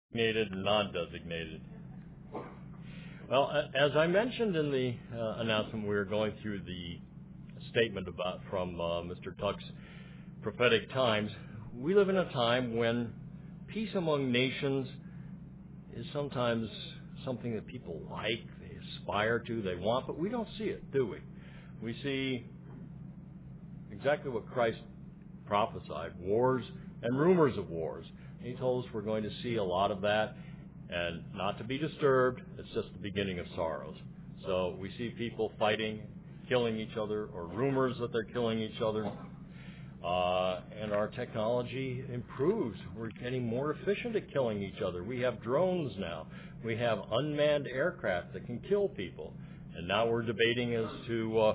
Designated and non-designated. Well, as I mentioned in the announcement, we were going through the statement from Mr. Tuck's prophetic times. We live in a time when peace among nations is sometimes something that people like, they aspire to, they want, but we don't see it, do we? We see exactly what Christ prophesied, wars and rumors of wars. He told us we're going to see a lot of that, and not to be disturbed, it's just the beginning of sorrows. So we see people fighting, killing each other, or rumors that they're killing each other. And our technology improves. We're getting more efficient at killing each other. We have drones now. We have unmanned aircraft that can kill people. And now we're debating as to,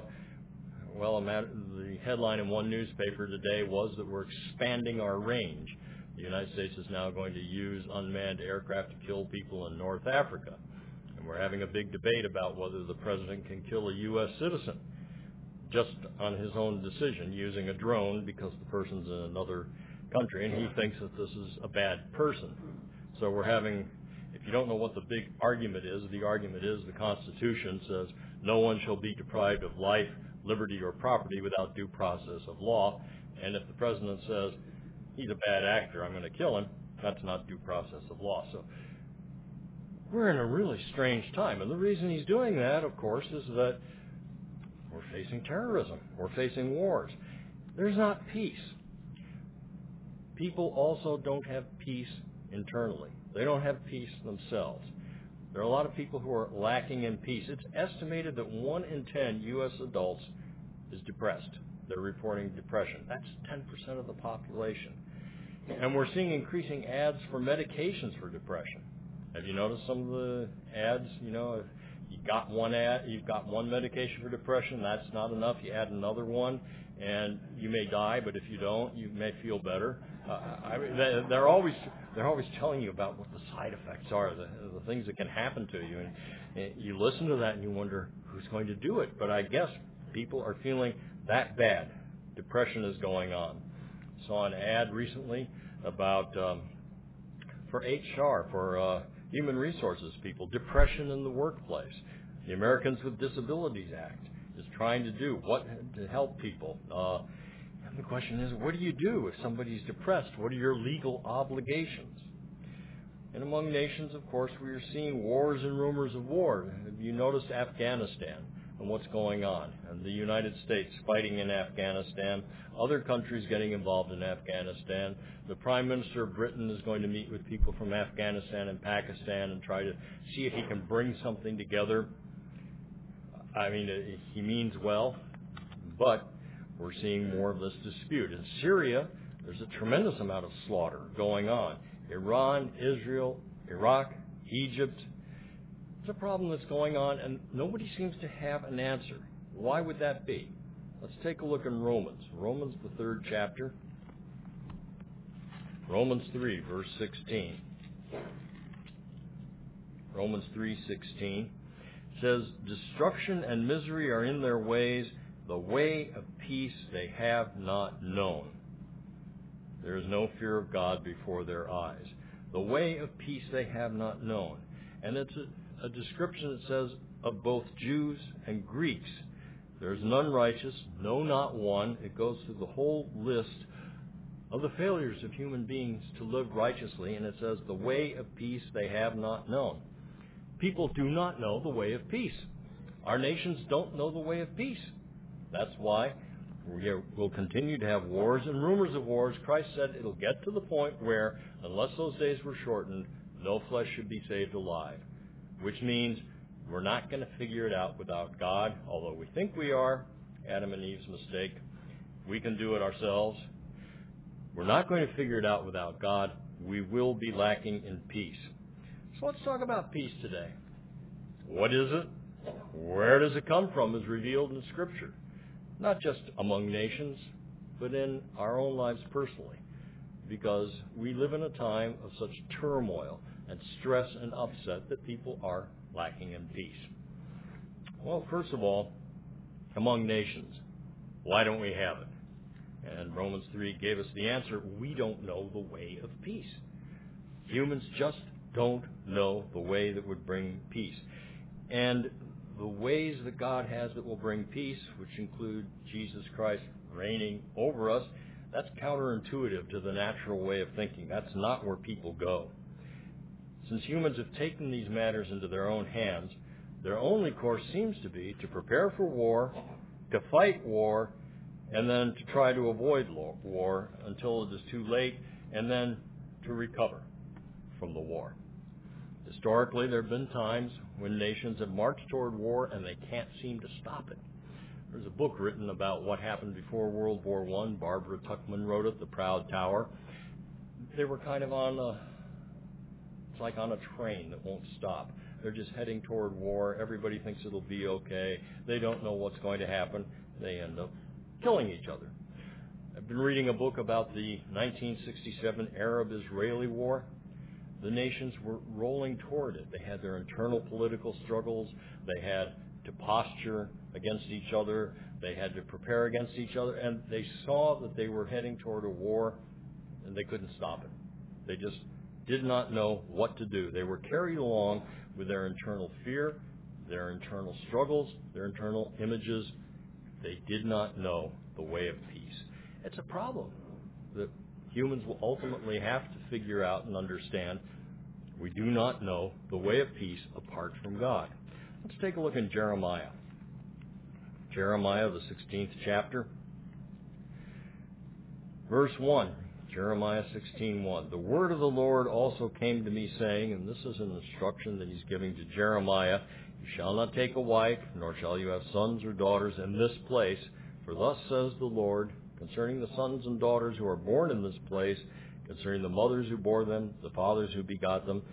the headline in one newspaper today was that we're expanding our range. The United States is now going to use unmanned aircraft to kill people in North Africa. And we're having a big debate about whether the president can kill a U.S. citizen just on his own decision using a drone because the person's in another country and he thinks that this is a bad person. So we're having, if you don't know what the big argument is, the argument is the Constitution says no one shall be deprived of life, liberty, or property without due process of law. And if the president says he's a bad actor, I'm going to kill him, that's not due process of law. So we're in a really strange time. And the reason he's doing that, of course, is that we're facing terrorism. We're facing wars. There's not peace. People also don't have peace internally. They don't have peace themselves. There are a lot of people who are lacking in peace. It's estimated that 1 in 10 U.S. adults is depressed. They're reporting depression. That's 10% of the population. And we're seeing increasing ads for medications for depression. Have you noticed some of the ads? You know, if you've got one medication for depression, that's not enough. You add another one, and you may die, but if you don't, you may feel better. They're always telling you about what the side effects are, the things that can happen to you. And you listen to that and you wonder who's going to do it. But I guess people are feeling that bad. Depression is going on. Saw an ad recently about for HR, for human resources people, depression in the workplace. The Americans with Disabilities Act is trying to do what to help people. And the question is, what do you do if somebody's depressed? What are your legal obligations? And among nations, of course, we are seeing wars and rumors of war. Have you noticed Afghanistan and what's going on? And the United States fighting in Afghanistan, other countries getting involved in Afghanistan. The Prime Minister of Britain is going to meet with people from Afghanistan and Pakistan and try to see if he can bring something together. I mean, he means well, but we're seeing more of this dispute. In Syria, there's a tremendous amount of slaughter going on. Iran, Israel, Iraq, Egypt. It's a problem that's going on, and nobody seems to have an answer. Why would that be? Let's take a look in Romans. Romans, the 3rd chapter. Romans 3, verse 16. Romans 3:16 says, "Destruction and misery are in their ways. The way of peace they have not known. There is no fear of God before their eyes." The way of peace they have not known. And it's a description that says of both Jews and Greeks. There is none righteous, no, not one. It goes through the whole list of the failures of human beings to live righteously, and it says the way of peace they have not known. People do not know the way of peace. Our nations don't know the way of peace. That's why we'll continue to have wars and rumors of wars. Christ said it'll get to the point where, unless those days were shortened, no flesh should be saved alive, which means we're not going to figure it out without God, although we think we are. Adam and Eve's mistake. We can do it ourselves. We're not going to figure it out without God. We will be lacking in peace. So let's talk about peace today. What is it? Where does it come from is revealed in Scripture. Not just among nations, but in our own lives personally. Because we live in a time of such turmoil and stress and upset that people are lacking in peace. Well, first of all, among nations, why don't we have it? And Romans 3 gave us the answer. We don't know the way of peace. Humans just don't know the way that would bring peace. And the ways that God has that will bring peace, which include Jesus Christ reigning over us, that's counterintuitive to the natural way of thinking. That's not where people go. Since humans have taken these matters into their own hands, their only course seems to be to prepare for war, to fight war, and then to try to avoid war until it is too late, and then to recover from the war. Historically, there have been times when nations have marched toward war and they can't seem to stop it. There's a book written about what happened before World War I. Barbara Tuchman wrote it, The Proud Tower. They were kind of it's like on a train that won't stop. They're just heading toward war. Everybody thinks it'll be okay. They don't know what's going to happen. They end up killing each other. I've been reading a book about the 1967 Arab-Israeli War. The nations were rolling toward it. They had their internal political struggles. They had to posture against each other. They had to prepare against each other. And they saw that they were heading toward a war, and they couldn't stop it. They just did not know what to do. They were carried along with their internal fear, their internal struggles, their internal images. They did not know the way of peace. It's a problem that humans will ultimately have to figure out and understand. We do not know the way of peace apart from God. Let's take a look in Jeremiah. Jeremiah, the 16th chapter. Verse 1, Jeremiah 16:1. The word of the Lord also came to me, saying, and this is an instruction that he's giving to Jeremiah, you shall not take a wife, nor shall you have sons or daughters in this place, for thus says the Lord, concerning the sons and daughters who are born in this place, concerning the mothers who bore them, the fathers who begot them,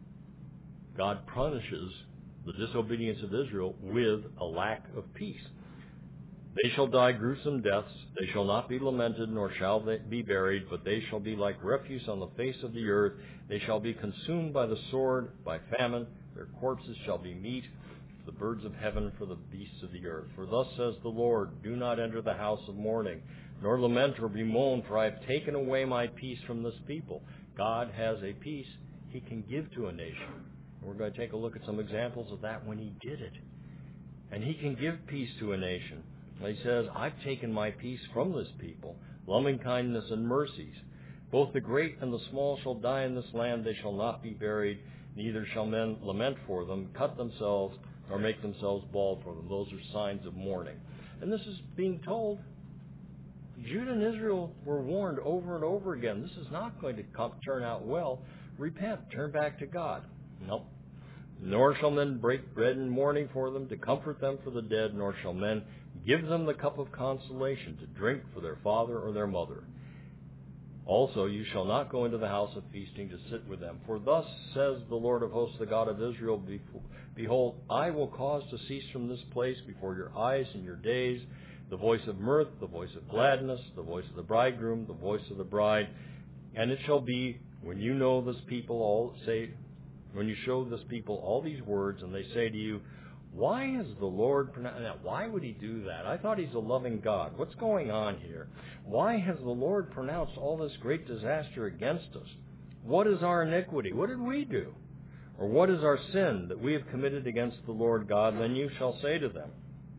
God punishes the disobedience of Israel with a lack of peace. They shall die gruesome deaths. They shall not be lamented, nor shall they be buried, but they shall be like refuse on the face of the earth. They shall be consumed by the sword, by famine. Their corpses shall be meat for the birds of heaven, for the beasts of the earth. For thus says the Lord, do not enter the house of mourning, nor lament or bemoan, for I have taken away my peace from this people. God has a peace he can give to a nation. We're going to take a look at some examples of that when he did it. And he can give peace to a nation. He says, I've taken my peace from this people, loving kindness and mercies. Both the great and the small shall die in this land. They shall not be buried, neither shall men lament for them, cut themselves, or make themselves bald for them. Those are signs of mourning. And this is being told. Judah and Israel were warned over and over again, this is not going to turn out well. Repent, turn back to God. Nope. Nor shall men break bread in mourning for them, to comfort them for the dead, nor shall men give them the cup of consolation to drink for their father or their mother. Also, you shall not go into the house of feasting to sit with them. For thus says the Lord of hosts, the God of Israel, behold, I will cause to cease from this place before your eyes in your days the voice of mirth, the voice of gladness, the voice of the bridegroom, the voice of the bride. And it shall be, when you know this people when you show this people all these words, and they say to you, why has the Lord pronounced that? Why would he do that? I thought he's a loving God. What's going on here? Why has the Lord pronounced all this great disaster against us? What is our iniquity? What did we do? Or what is our sin that we have committed against the Lord God? Then you shall say to them.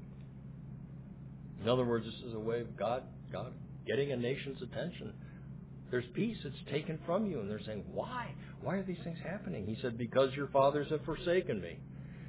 In other words, this is a way of God getting a nation's attention. There's peace that's taken from you, and they're saying, why? Why are these things happening? He said, because your fathers have forsaken me.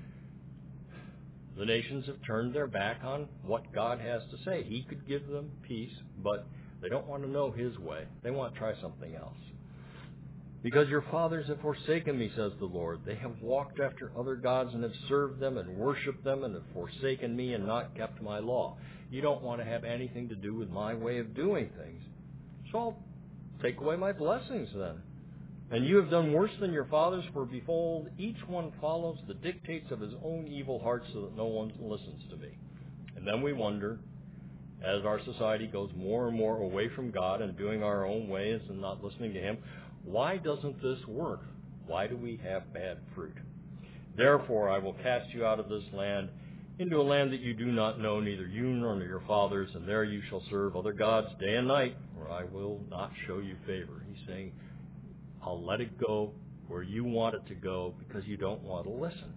The nations have turned their back on what God has to say. He could give them peace, but they don't want to know his way. They want to try something else. Because your fathers have forsaken me, says the Lord. They have walked after other gods and have served them and worshipped them and have forsaken me and not kept my law. You don't want to have anything to do with my way of doing things. So I'll take away my blessings then. And you have done worse than your fathers, for behold, each one follows the dictates of his own evil heart, so that no one listens to me. And then we wonder, as our society goes more and more away from God and doing our own ways and not listening to him, why doesn't this work? Why do we have bad fruit? Therefore I will cast you out of this land into a land that you do not know, neither you nor your fathers, and there you shall serve other gods day and night, or I will not show you favor. He's saying, I'll let it go where you want it to go because you don't want to listen.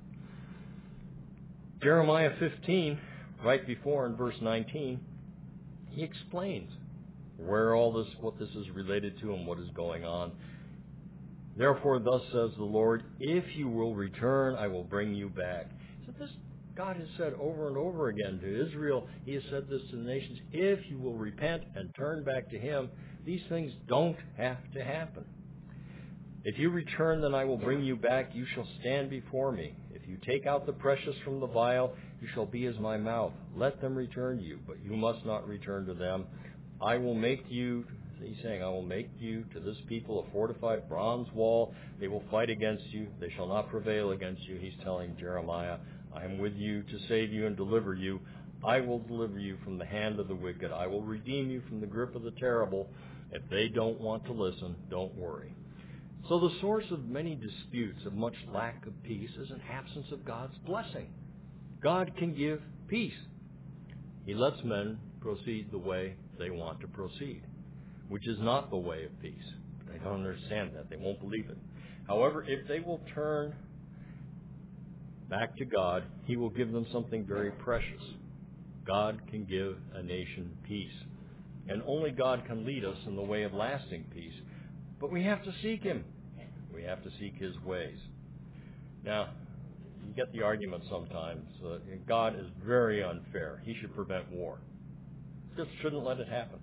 Jeremiah 15, right before in verse 19, he explains what this is related to and what is going on. Therefore, thus says the Lord, if you will return, I will bring you back. So this God has said over and over again to Israel. He has said this to the nations. If you will repent and turn back to him, these things don't have to happen. If you return, then I will bring you back. You shall stand before me. If you take out the precious from the vial, you shall be as my mouth. Let them return to you, but you must not return to them. I will make you, he's saying, I will make you to this people a fortified bronze wall. They will fight against you. They shall not prevail against you. He's telling Jeremiah, I am with you to save you and deliver you. I will deliver you from the hand of the wicked. I will redeem you from the grip of the terrible. If they don't want to listen, don't worry. So the source of many disputes, of much lack of peace, is an absence of God's blessing. God can give peace. He lets men proceed the way they want to proceed, which is not the way of peace. They don't understand that. They won't believe it. However, if they will turn back to God, he will give them something very precious. God can give a nation peace. And only God can lead us in the way of lasting peace. But we have to seek him. We have to seek his ways. Now, you get the argument sometimes. God is very unfair. He should prevent war. Just shouldn't let it happen.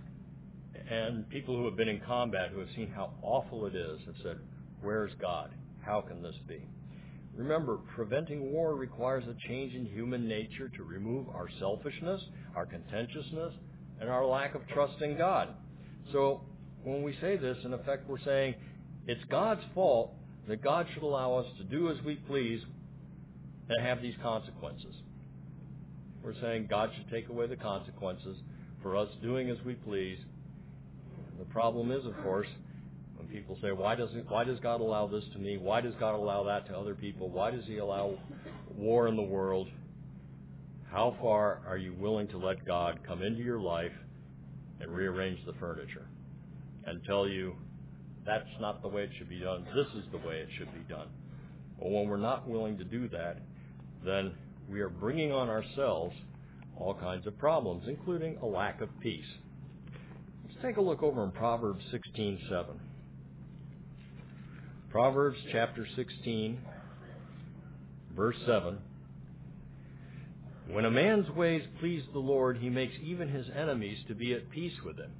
And people who have been in combat, who have seen how awful it is, have said, where's God? How can this be? Remember, preventing war requires a change in human nature to remove our selfishness, our contentiousness, and our lack of trust in God. So when we say this, in effect, we're saying it's God's fault that God should allow us to do as we please and have these consequences. We're saying God should take away the consequences for us doing as we please. The problem is, of course, when people say, why does God allow this to me? Why does God allow that to other people? Why does he allow war in the world? How far are you willing to let God come into your life and rearrange the furniture and tell you that's not the way it should be done, this is the way it should be done? Well, when we're not willing to do that, then we are bringing on ourselves all kinds of problems, including a lack of peace. Let's take a look over in Proverbs 16:7. Proverbs chapter 16, verse 7. When a man's ways please the Lord, he makes even his enemies to be at peace with him.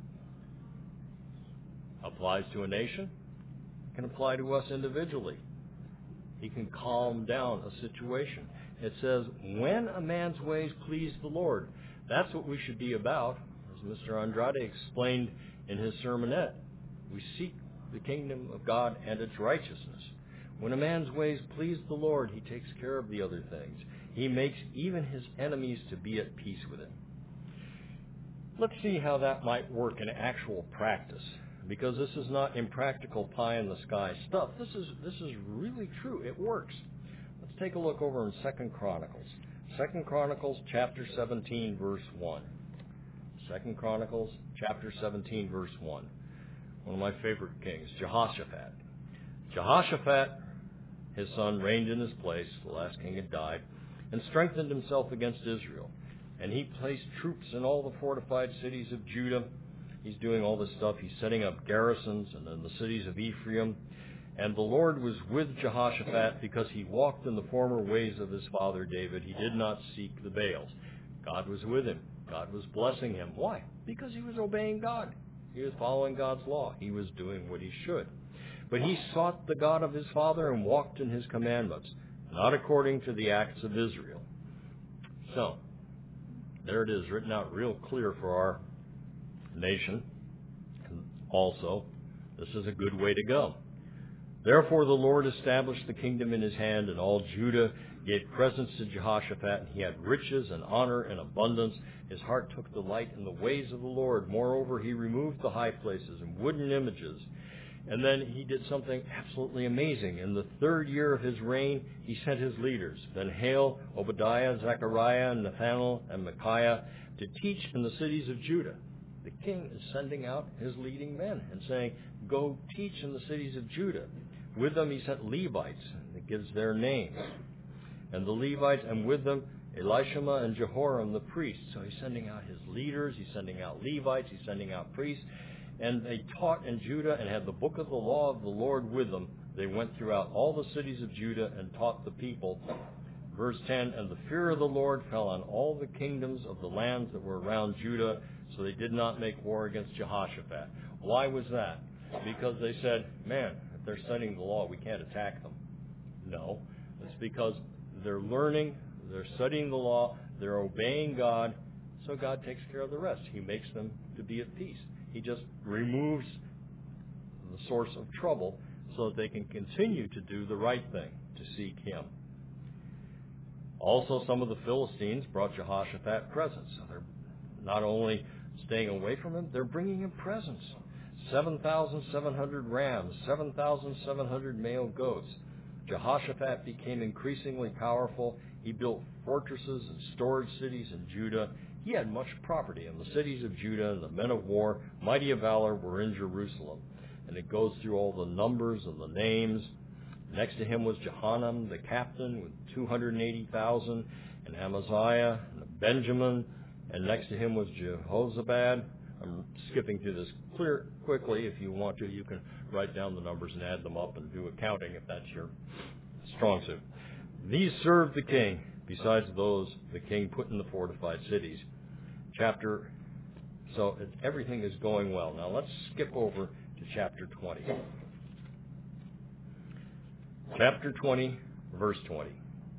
Applies to a nation, can apply to us individually. He can calm down a situation. It says, when a man's ways please the Lord. That's what we should be about, as Mr. Andrade explained in his sermonette. We seek the kingdom of God and its righteousness. When a man's ways please the Lord, he takes care of the other things. He makes even his enemies to be at peace with him. Let's see how that might work in actual practice, because this is not impractical pie-in-the-sky stuff. This is really true. It works. Let's take a look over in 2 Chronicles. 2 Chronicles chapter 17, verse 1. 2 Chronicles chapter 17, verse 1. One of my favorite kings, Jehoshaphat. Jehoshaphat, his son, reigned in his place. The last king had died, and strengthened himself against Israel. And he placed troops in all the fortified cities of Judah. He's doing all this stuff. He's setting up garrisons and in the cities of Ephraim. And the Lord was with Jehoshaphat because he walked in the former ways of his father David. He did not seek the Baals. God was with him. God was blessing him. Why? Because he was obeying God. He was following God's law. He was doing what he should. But he sought the God of his father and walked in his commandments, not according to the acts of Israel. So, there it is, written out real clear for our nation. And also, this is a good way to go. Therefore the Lord established the kingdom in his hand, and all Judah gave presents to Jehoshaphat, and he had riches and honor and abundance. His heart took delight in the ways of the Lord. Moreover, he removed the high places and wooden images. And then he did something absolutely amazing. In the 3rd year of his reign, he sent his leaders, Ben-Hail, Obadiah, Zechariah, Nathanael, and Micaiah, to teach in the cities of Judah. The king is sending out his leading men and saying, go teach in the cities of Judah. With them he sent Levites, and it gives their names. And the Levites, and with them Elishama and Jehoram the priests. So he's sending out his leaders, he's sending out Levites, he's sending out priests. And they taught in Judah and had the book of the law of the Lord with them. They went throughout all the cities of Judah and taught the people. Verse 10, and the fear of the Lord fell on all the kingdoms of the lands that were around Judah, so they did not make war against Jehoshaphat. Why was that? Because they said, man, if they're studying the law, we can't attack them. No, it's because they're learning, they're studying the law, they're obeying God, so God takes care of the rest. He makes them to be at peace. He just removes the source of trouble so that they can continue to do the right thing, to seek Him. Also, some of the Philistines brought Jehoshaphat presents. So they're not only staying away from him, they're bringing him presents. 7,700 rams, 7,700 male goats. Jehoshaphat became increasingly powerful. He built fortresses and storage cities in Judah. He had much property in the cities of Judah, and the men of war, mighty of valor, were in Jerusalem. And it goes through all the numbers and the names. Next to him was Johanan, the captain, with 280,000, and Amaziah, and Benjamin, and next to him was Jehozabad. I'm skipping through this quickly. If you want to, you can write down the numbers and add them up and do accounting if that's your strong suit. These served the king, besides those the king put in the fortified cities. So everything is going well. Now let's skip over to chapter 20. Chapter 20, verse 20.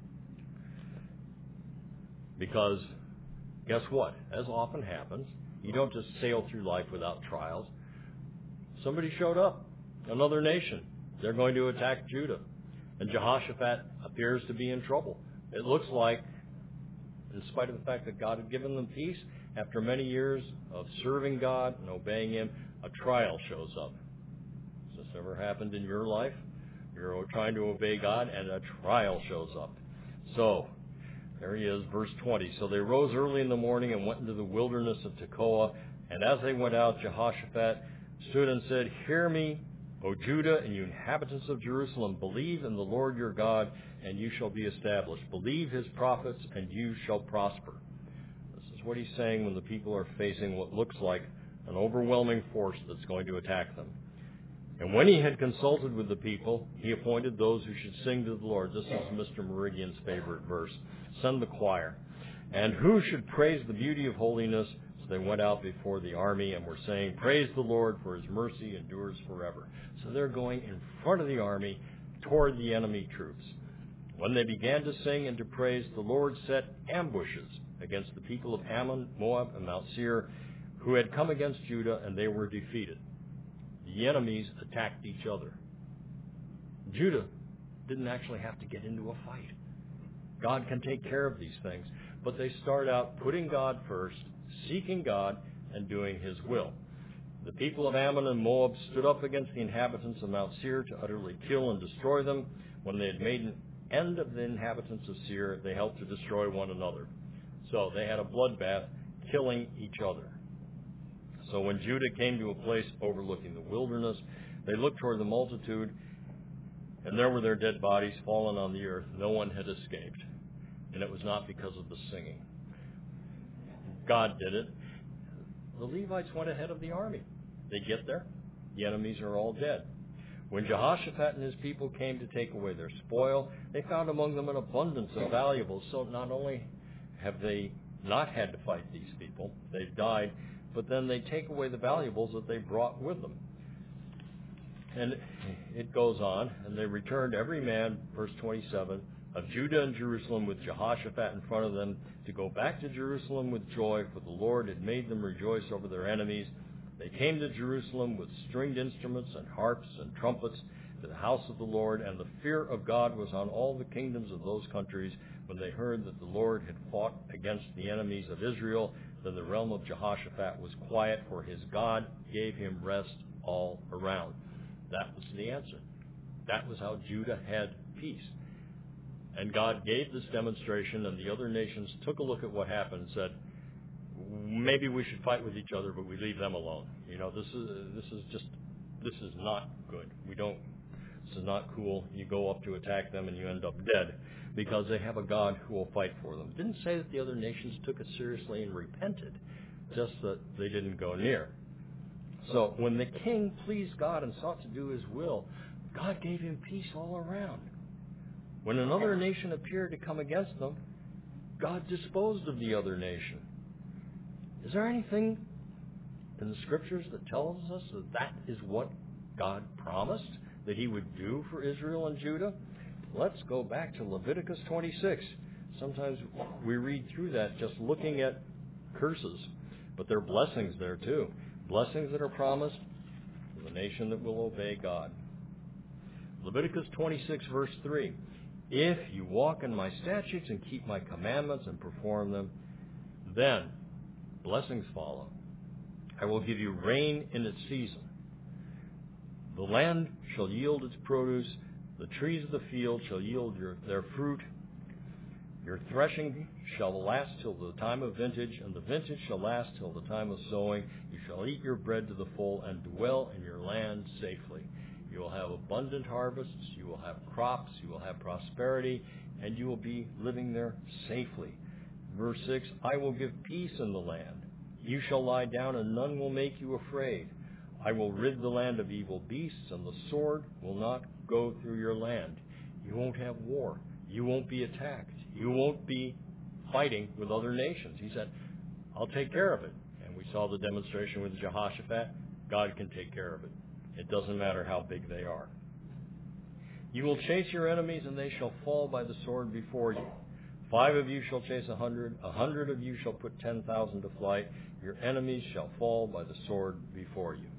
Because, guess what? As often happens, you don't just sail through life without trials. Somebody showed up, another nation. They're going to attack Judah. And Jehoshaphat appears to be in trouble. It looks like, in spite of the fact that God had given them peace, after many years of serving God and obeying Him, a trial shows up. Has this ever happened in your life? You're trying to obey God, and a trial shows up. So, there he is, verse 20. So they rose early in the morning and went into the wilderness of Tekoa. And as they went out, Jehoshaphat stood and said, hear me, O Judah, and you inhabitants of Jerusalem. Believe in the Lord your God, and you shall be established. Believe His prophets, and you shall prosper. This is what he's saying when the people are facing what looks like an overwhelming force that's going to attack them. And when he had consulted with the people, he appointed those who should sing to the Lord. This is Mr. Meridian's favorite verse. Send the choir. And who should praise the beauty of holiness? So they went out before the army and were saying, praise the Lord, for His mercy endures forever. So they're going in front of the army toward the enemy troops. When they began to sing and to praise, the Lord set ambushes against the people of Ammon, Moab, and Mount Seir, who had come against Judah, and they were defeated. The enemies attacked each other. Judah didn't actually have to get into a fight. God can take care of these things, but they start out putting God first, seeking God, and doing His will. The people of Ammon and Moab stood up against the inhabitants of Mount Seir to utterly kill and destroy them. When they had made an end of the inhabitants of Seir, they helped to destroy one another. So they had a bloodbath, killing each other. So when Judah came to a place overlooking the wilderness, they looked toward the multitude, and there were their dead bodies fallen on the earth. No one had escaped, and it was not because of the singing. God did it. The Levites went ahead of the army. They get there. The enemies are all dead. When Jehoshaphat and his people came to take away their spoil, they found among them an abundance of valuables. So not only have they not had to fight these people, they've died, but then they take away the valuables that they brought with them. And it goes on, and they returned every man, verse 27, of Judah and Jerusalem with Jehoshaphat in front of them to go back to Jerusalem with joy, for the Lord had made them rejoice over their enemies. They came to Jerusalem with stringed instruments and harps and trumpets to the house of the Lord, and the fear of God was on all the kingdoms of those countries when they heard that the Lord had fought against the enemies of Israel. Then the realm of Jehoshaphat was quiet, for his God gave him rest all around. That was the answer. That was how Judah had peace. And God gave this demonstration, and the other nations took a look at what happened and said, maybe we should fight with each other, but we leave them alone. You know, this is not good. We don't. This is not cool. You go up to attack them and you end up dead because they have a God who will fight for them. It didn't say that the other nations took it seriously and repented, just that they didn't go near. So when the king pleased God and sought to do his will, God gave him peace all around. When another nation appeared to come against them, God disposed of the other nation. Is there anything in the scriptures that tells us that that is what God promised that he would do for Israel and Judah? Let's go back to Leviticus 26. Sometimes we read through that just looking at curses, but there are blessings there too. Blessings that are promised to the nation that will obey God. Leviticus 26, verse 3. If you walk in my statutes and keep my commandments and perform them, then blessings follow. I will give you rain in its season. The land shall yield its produce. The trees of the field shall yield their fruit. Your threshing shall last till the time of vintage, and the vintage shall last till the time of sowing. You shall eat your bread to the full and dwell in your land safely. You will have abundant harvests, you will have crops, you will have prosperity, and you will be living there safely. Verse 6, I will give peace in the land. You shall lie down, and none will make you afraid. I will rid the land of evil beasts, and the sword will not go through your land. You won't have war. You won't be attacked. You won't be fighting with other nations. He said, I'll take care of it. And we saw the demonstration with Jehoshaphat. God can take care of it. It doesn't matter how big they are. You will chase your enemies, and they shall fall by the sword before you. 5 of you shall chase 100. 100 of you shall put 10,000 to flight. Your enemies shall fall by the sword before you.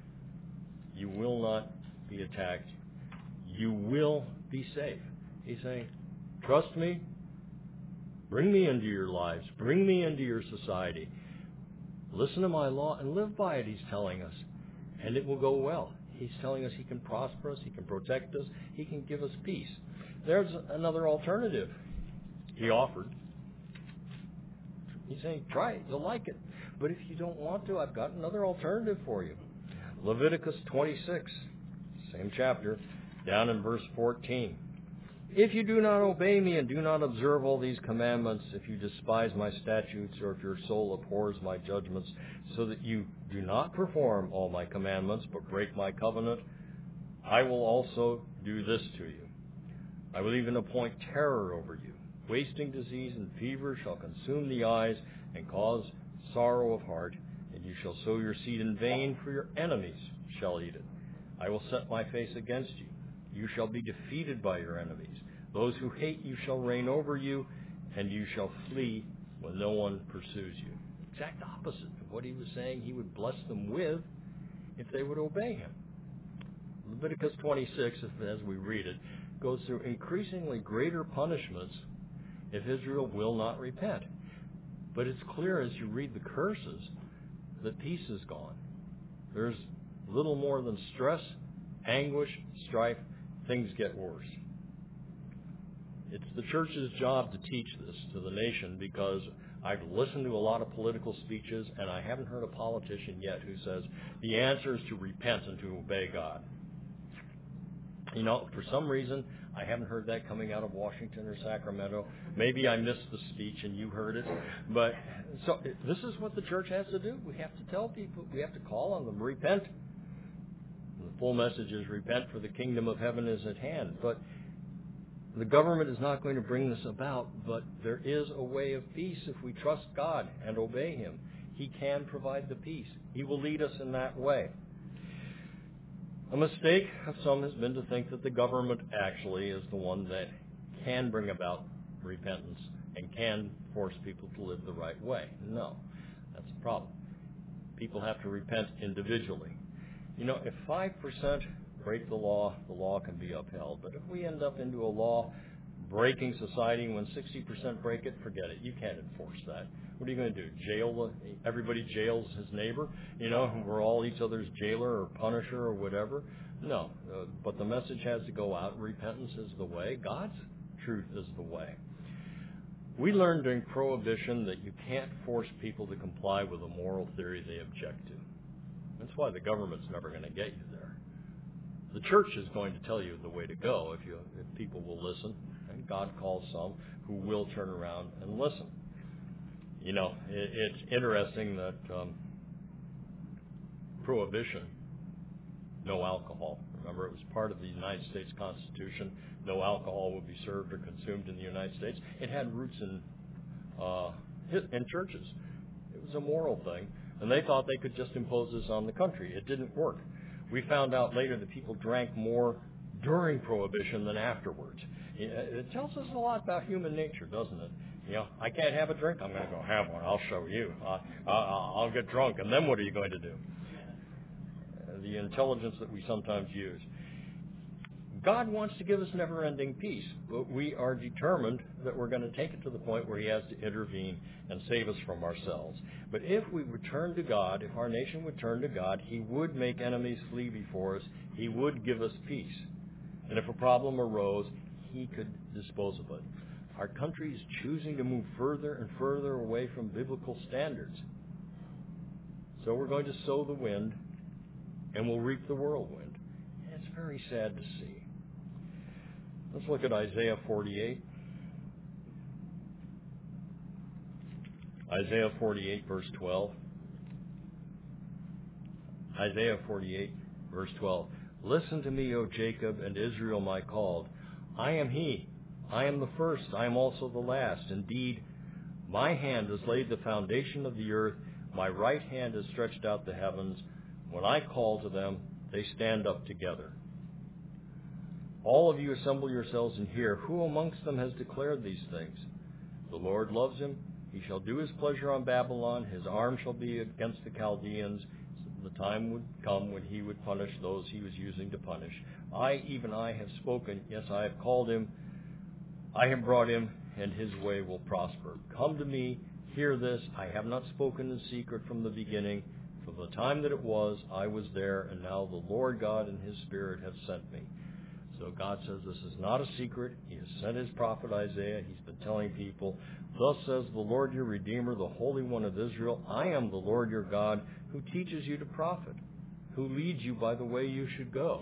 You will not be attacked. You will be safe. He's saying, trust me. Bring me into your lives. Bring me into your society. Listen to my law and live by it, he's telling us. And it will go well. He's telling us he can prosper us. He can protect us. He can give us peace. There's another alternative he offered. He's saying, try it. You'll like it. But if you don't want to, I've got another alternative for you. Leviticus 26, same chapter, down in verse 14. If you do not obey me and do not observe all these commandments, if you despise my statutes, or if your soul abhors my judgments, so that you do not perform all my commandments but break my covenant, I will also do this to you. I will even appoint terror over you. Wasting disease and fever shall consume the eyes and cause sorrow of heart, and you shall sow your seed in vain, for your enemies shall eat it. I will set my face against you. You shall be defeated by your enemies. Those who hate you shall reign over you, and you shall flee when no one pursues you. Exact opposite of what he was saying he would bless them with if they would obey him. Leviticus 26, as we read it, goes through increasingly greater punishments if Israel will not repent. But it's clear as you read the curses that peace is gone. There's little more than stress, anguish, strife. Things get worse. It's the church's job to teach this to the nation, because I've listened to a lot of political speeches, and I haven't heard a politician yet who says the answer is to repent and to obey God. You know, for some reason, I haven't heard that coming out of Washington or Sacramento. Maybe I missed the speech and you heard it. But so this is what the church has to do. We have to tell people, we have to call on them, repent. The full message is repent, for the kingdom of heaven is at hand. But the government is not going to bring this about, but there is a way of peace if we trust God and obey him. He can provide the peace. He will lead us in that way. A mistake of some has been to think that the government actually is the one that can bring about repentance and can force people to live the right way. No, that's the problem. People have to repent individually. You know, if 5% break the law can be upheld. But if we end up into a law-breaking society when 60% break it, forget it. You can't enforce that. What are you going to do? Everybody jails his neighbor? You know, we're all each other's jailer or punisher or whatever? No. But the message has to go out. Repentance is the way. God's truth is the way. We learned during Prohibition that you can't force people to comply with a moral theory they object to. That's why the government's never going to get you there. The church is going to tell you the way to go if people will listen, and God calls some who will turn around and listen. You know, it's interesting that Prohibition, no alcohol. Remember, it was part of the United States Constitution. No alcohol would be served or consumed in the United States. It had roots in churches. It was a moral thing, and they thought they could just impose this on the country. It didn't work. We found out later that people drank more during Prohibition than afterwards. It tells us a lot about human nature, doesn't it? You know, I can't have a drink. I'm going to go have one. I'll show you. I'll get drunk, and then what are you going to do? The intelligence that we sometimes use. God wants to give us never-ending peace, but we are determined that we're going to take it to the point where he has to intervene and save us from ourselves. But if we would turn to God, if our nation would turn to God, he would make enemies flee before us. He would give us peace. And if a problem arose, he could dispose of it. Our country is choosing to move further and further away from biblical standards. So we're going to sow the wind, and we'll reap the whirlwind. And it's very sad to see. Let's look at Isaiah 48. Isaiah 48, verse 12. Isaiah 48, verse 12. Listen to me, O Jacob, and Israel my called. I am he. I am the first. I am also the last. Indeed, my hand has laid the foundation of the earth. My right hand has stretched out the heavens. When I call to them, they stand up together. All of you assemble yourselves and hear. Who amongst them has declared these things? The Lord loves him. He shall do his pleasure on Babylon. His arm shall be against the Chaldeans. The time would come when he would punish those he was using to punish. Even I, have spoken. Yes, I have called him. I have brought him, and his way will prosper. Come to me, hear this. I have not spoken in secret from the beginning. From the time that it was, I was there, and now the Lord God and his Spirit have sent me. So God says this is not a secret. He has sent his prophet Isaiah. He's been telling people, thus says the Lord your Redeemer, the Holy One of Israel, I am the Lord your God, who teaches you to profit, who leads you by the way you should go.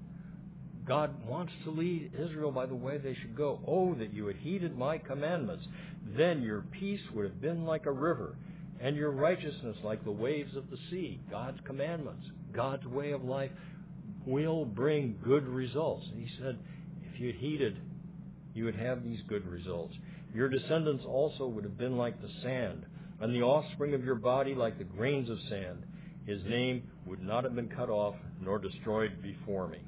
God wants to lead Israel by the way they should go. Oh, that you had heeded my commandments. Then your peace would have been like a river, and your righteousness like the waves of the sea. God's commandments, God's way of life will bring good results. And he said, if you had heeded, you would have these good results. Your descendants also would have been like the sand, and the offspring of your body like the grains of sand. His name would not have been cut off, nor destroyed before me.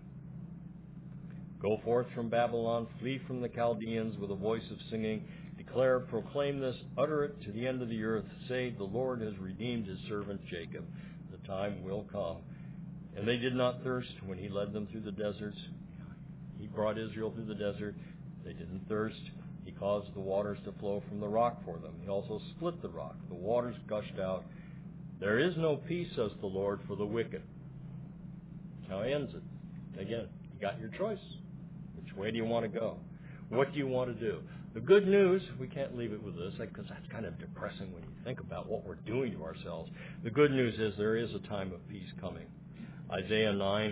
Go forth from Babylon, flee from the Chaldeans with a voice of singing. Declare, proclaim this, utter it to the end of the earth. Say, the Lord has redeemed his servant Jacob. The time will come. And they did not thirst when he led them through the deserts. He brought Israel through the desert. They didn't thirst. He caused the waters to flow from the rock for them. He also split the rock. The waters gushed out. There is no peace, says the Lord, for the wicked. That's how he ends it. Again, you got your choice. Which way do you want to go? What do you want to do? The good news, we can't leave it with this, because that's kind of depressing when you think about what we're doing to ourselves. The good news is there is a time of peace coming. Isaiah 9,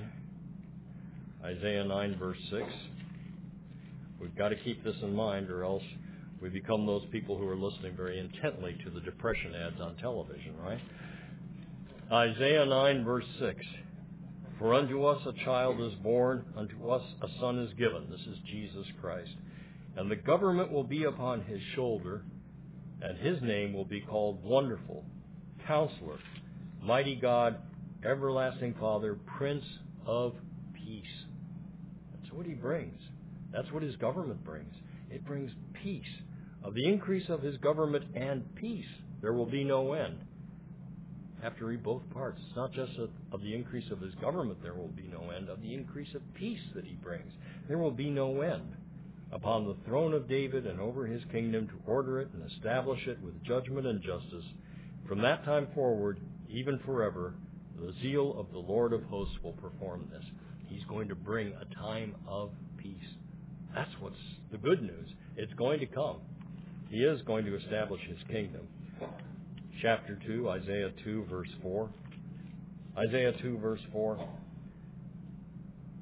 verse 6. We've got to keep this in mind, or else we become those people who are listening very intently to the depression ads on television, right? Isaiah 9, verse 6. For unto us a child is born, unto us a son is given. This is Jesus Christ. And the government will be upon his shoulder, and his name will be called Wonderful, Counselor, Mighty God, Everlasting Father, Prince of Peace. That's what he brings. That's what his government brings. It brings peace. Of the increase of his government and peace, there will be no end. Have to read both parts. It's not just of the increase of his government there will be no end. Of the increase of peace that he brings, there will be no end. Upon the throne of David and over his kingdom, to order it and establish it with judgment and justice. From that time forward, even forever, the zeal of the Lord of hosts will perform this. He's going to bring a time of peace. That's what's the good news. It's going to come. He is going to establish his kingdom. Chapter 2, Isaiah 2, verse 4. Isaiah 2, verse 4.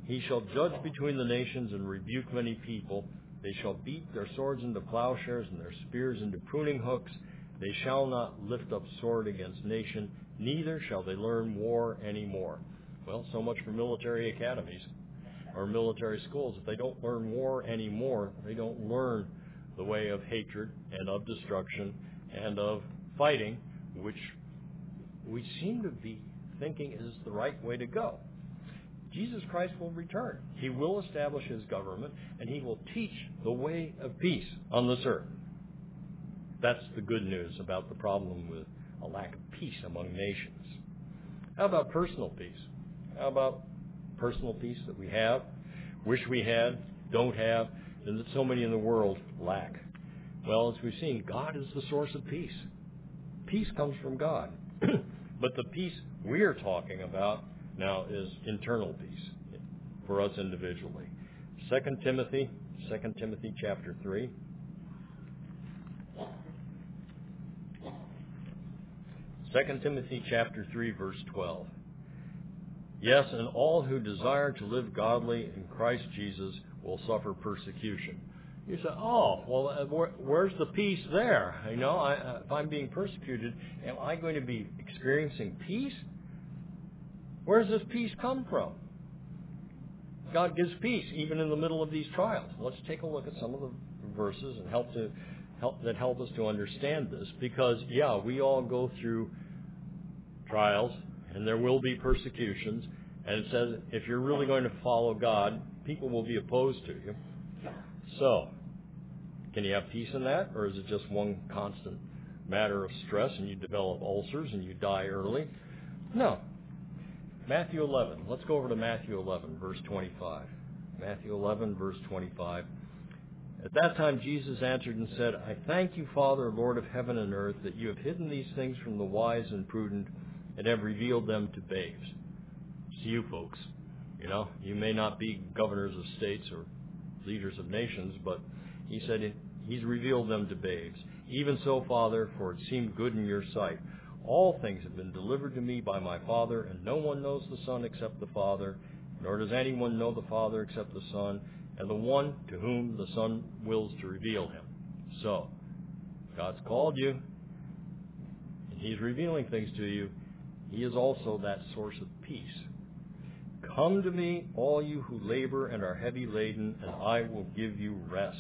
He shall judge between the nations and rebuke many people. They shall beat their swords into plowshares and their spears into pruning hooks. They shall not lift up sword against nation, neither shall they learn war any more. Well, so much for military academies or military schools. If they don't learn war anymore, they don't learn the way of hatred and of destruction and of fighting, which we seem to be thinking is the right way to go. Jesus Christ will return. He will establish his government, and he will teach the way of peace on this earth. That's the good news about the problem with a lack of peace among nations. How about personal peace? How about personal peace that we have, wish we had, don't have, and that so many in the world lack? Well, as we've seen, God is the source of peace. Peace comes from God. But the peace we're talking about now is internal peace for us individually. 2 Timothy chapter 3. 2 Timothy chapter 3, verse 12. Yes, and all who desire to live godly in Christ Jesus will suffer persecution. You say, oh, well, where's the peace there? You know, if I'm being persecuted, am I going to be experiencing peace? Where does this peace come from? God gives peace even in the middle of these trials. Let's take a look at some of the verses and help us to understand this, because we all go through trials and there will be persecutions, and it says if you're really going to follow God, people will be opposed to you. So, can you have peace in that, or is it just one constant matter of stress and you develop ulcers and you die early? No. Matthew 11. Let's go over to Matthew 11, verse 25. Matthew 11, verse 25. At that time Jesus answered and said, I thank you, Father, Lord of heaven and earth, that you have hidden these things from the wise and prudent and have revealed them to babes. It's you folks. You know, you may not be governors of states or leaders of nations, but he said he's revealed them to babes. Even so, Father, for it seemed good in your sight. All things have been delivered to me by my Father, and no one knows the Son except the Father, nor does anyone know the Father except the Son, and the one to whom the Son wills to reveal him. So, God's called you, and he's revealing things to you. He is also that source of peace. Come to me, all you who labor and are heavy laden, and I will give you rest.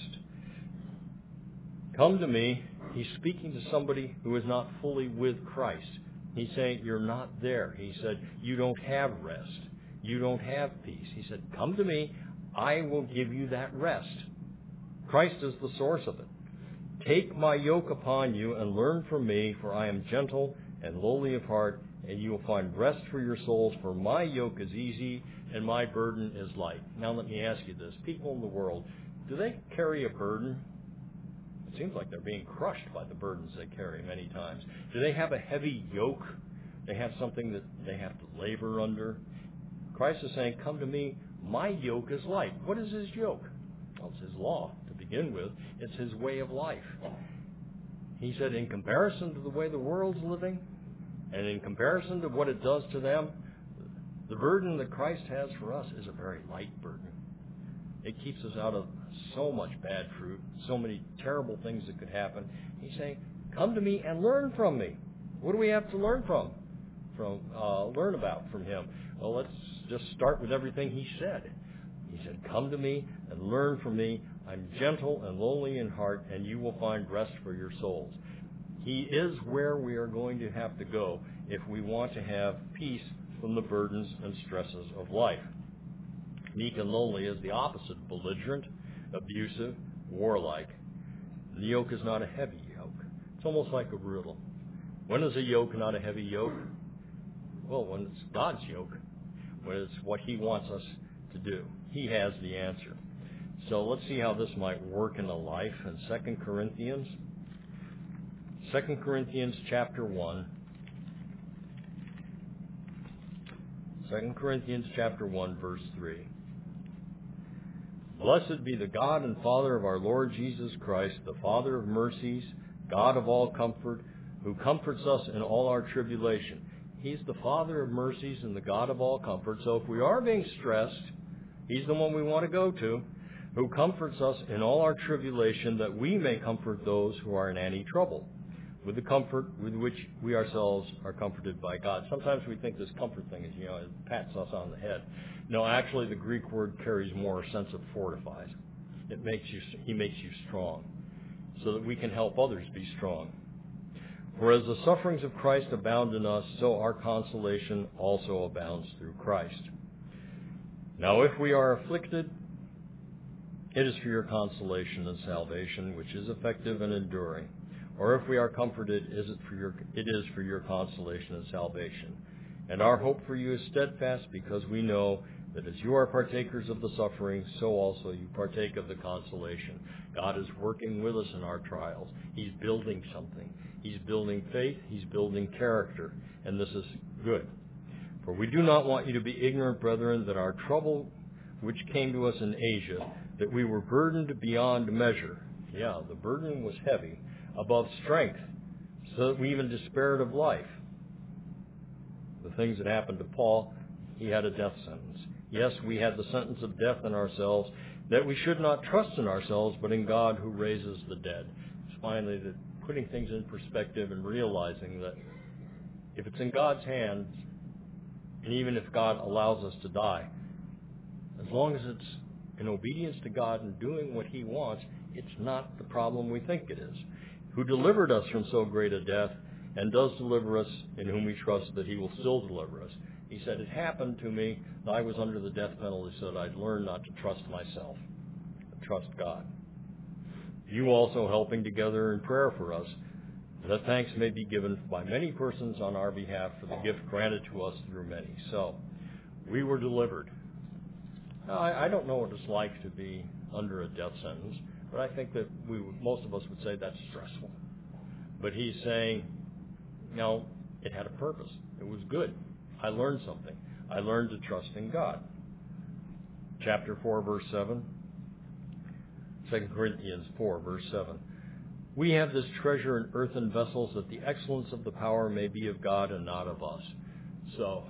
Come to me. He's speaking to somebody who is not fully with Christ. He's saying, you're not there. He said, you don't have rest. You don't have peace. He said, come to me. I will give you that rest. Christ is the source of it. Take my yoke upon you and learn from me, for I am gentle and lowly of heart, and you will find rest for your souls, for my yoke is easy and my burden is light. Now let me ask you this. People in the world, do they carry a burden? It seems like they're being crushed by the burdens they carry many times. Do they have a heavy yoke? They have something that they have to labor under? Christ is saying, come to me, my yoke is light. What is his yoke? Well, it's his law to begin with. It's his way of life. He said, in comparison to the way the world's living, and in comparison to what it does to them, the burden that Christ has for us is a very light burden. It keeps us out of so much bad fruit, so many terrible things that could happen. He's saying, come to me and learn from me. What do we have to learn learn about from him? Well, let's just start with everything he said. He said, come to me and learn from me. I'm gentle and lowly in heart, and you will find rest for your souls. He is where we are going to have to go if we want to have peace from the burdens and stresses of life. Meek and lowly is the opposite of belligerent, abusive, warlike. The yoke is not a heavy yoke. It's almost like a riddle. When is a yoke not a heavy yoke? Well, when it's God's yoke, when it's what he wants us to do. He has the answer. So let's see how this might work in a life. In 2 Corinthians chapter 1. 2 Corinthians chapter 1, verse 3. Blessed be the God and Father of our Lord Jesus Christ, the Father of mercies, God of all comfort, who comforts us in all our tribulation. He's the Father of mercies and the God of all comfort. So if we are being stressed, He's the one we want to go to, who comforts us in all our tribulation, that we may comfort those who are in any trouble, with the comfort with which we ourselves are comforted by God. Sometimes we think this comfort thing is, it pats us on the head. No, actually the Greek word carries more a sense of fortifies. He makes you strong, so that we can help others be strong. For as the sufferings of Christ abound in us, so our consolation also abounds through Christ. Now if we are afflicted, it is for your consolation and salvation, which is effective and enduring. Or if we are comforted, it is for your consolation and salvation. And our hope for you is steadfast, because we know that as you are partakers of the suffering, so also you partake of the consolation. God is working with us in our trials. He's building something. He's building faith. He's building character. And this is good. For we do not want you to be ignorant, brethren, that our trouble which came to us in Asia, that we were burdened beyond measure. Yeah, the burden was heavy, above strength, so that we even despaired of life. The things that happened to Paul, he had a death sentence. Yes, we had the sentence of death in ourselves, that we should not trust in ourselves, but in God who raises the dead. It's finally putting things in perspective and realizing that if it's in God's hands, and even if God allows us to die, as long as it's in obedience to God and doing what He wants, it's not the problem we think it is. Who delivered us from so great a death, and does deliver us, in whom we trust that He will still deliver us. He said, it happened to me that I was under the death penalty, so that I'd learn not to trust myself, but trust God. You also helping together in prayer for us, that thanks may be given by many persons on our behalf for the gift granted to us through many. So, we were delivered. Now, I don't know what it's like to be under a death sentence, but I think that most of us would say that's stressful. But he's saying, no, it had a purpose. It was good. I learned something. I learned to trust in God. Chapter 4, verse 7. 2 Corinthians 4, verse 7. We have this treasure in earthen vessels, that the excellence of the power may be of God and not of us. So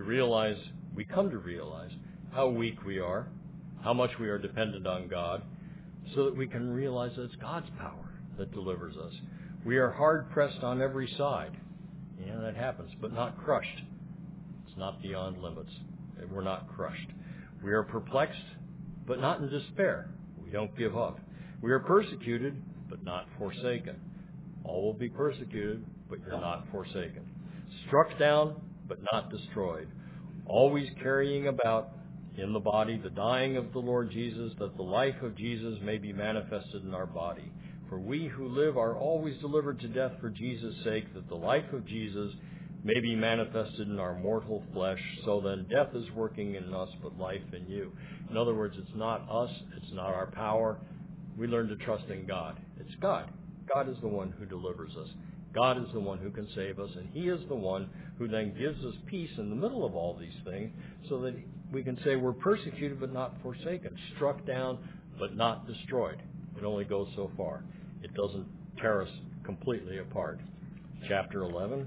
we come to realize how weak we are, how much we are dependent on God, so that we can realize that it's God's power that delivers us. We are hard-pressed on every side. Yeah, that happens, but not crushed. It's not beyond limits. We're not crushed. We are perplexed, but not in despair. We don't give up. We are persecuted, but not forsaken. All will be persecuted, but you're not forsaken. Struck down, but not destroyed. Always carrying about in the body the dying of the Lord Jesus, that the life of Jesus may be manifested in our body. For we who live are always delivered to death for Jesus' sake, that the life of Jesus may be manifested in our mortal flesh. So then death is working in us, but life in you. In other words, it's not us, it's not our power. We learn to trust in God. It's God. God is the one who delivers us. God is the one who can save us, and He is the one who then gives us peace in the middle of all these things, so that we can say we're persecuted but not forsaken, struck down but not destroyed. It only goes so far. It doesn't tear us completely apart. Chapter 11,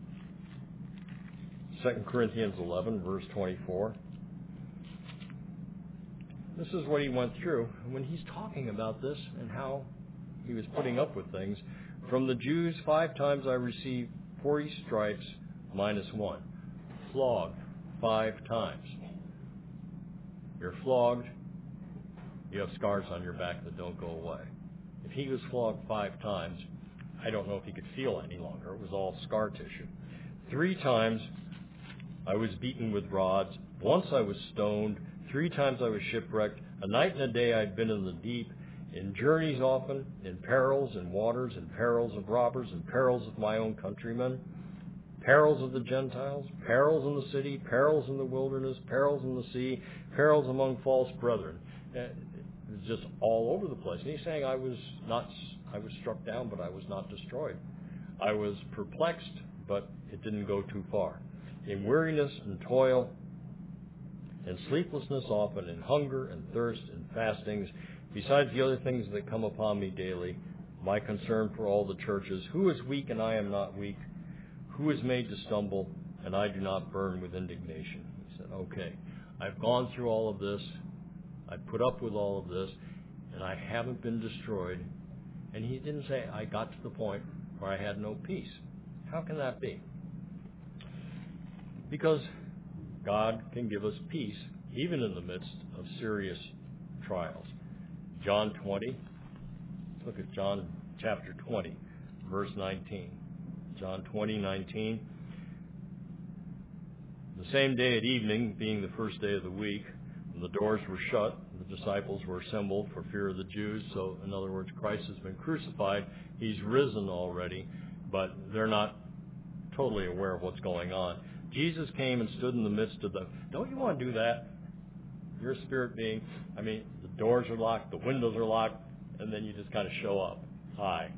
2 Corinthians 11, verse 24. This is what he went through when he's talking about this and how he was putting up with things. From the Jews 5 times I received 40 stripes minus 1. Flogged 5 times. You're flogged, you have scars on your back that don't go away. If he was flogged 5 times, I don't know if he could feel any longer. It was all scar tissue. 3 times I was beaten with rods. Once I was stoned. 3 times I was shipwrecked. A night and a day I'd been in the deep, in journeys often, in perils, in waters, in perils of robbers, in perils of my own countrymen, perils of the Gentiles, perils in the city, perils in the wilderness, perils in the sea, perils among false brethren. It was just all over the place. And he's saying I was struck down, but I was not destroyed. I was perplexed, but it didn't go too far. In weariness and toil, in sleeplessness often, in hunger and thirst and fastings, besides the other things that come upon me daily, my concern for all the churches. Who is weak and I am not weak? Who is made to stumble and I do not burn with indignation? He said, okay, I've gone through all of this. I put up with all of this, and I haven't been destroyed. And he didn't say, I got to the point where I had no peace. How can that be? Because God can give us peace even in the midst of serious trials. John 20. Look at John chapter 20, verse 19. John 20:19. The same day at evening, being the first day of the week, when the doors were shut, the disciples were assembled for fear of the Jews. So, in other words, Christ has been crucified. He's risen already, but they're not totally aware of what's going on. Jesus came and stood in the midst of them. Don't you want to do that? You're a spirit being. I mean, the doors are locked, the windows are locked, and then you just kind of show up. Hi.